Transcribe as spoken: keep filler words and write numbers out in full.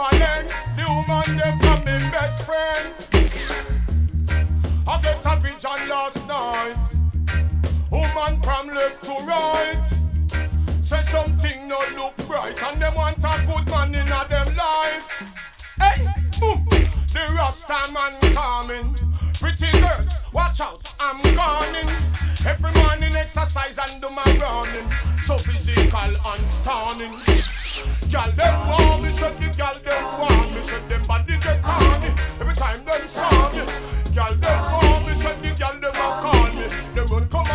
Darling, the woman them from me best friend. I get a vision last night. Woman from left to right. Say something no look bright, and them want a good man in a them life. Hey, boom, the Rasta man coming. Pretty girls, watch out, I'm coming. Every morning exercise and do my running. So physical and stunning. Girl them want me, said the girl them want me, said them body get corny. Every time them saw me, girl them want me, said the girl them a call me. Them run come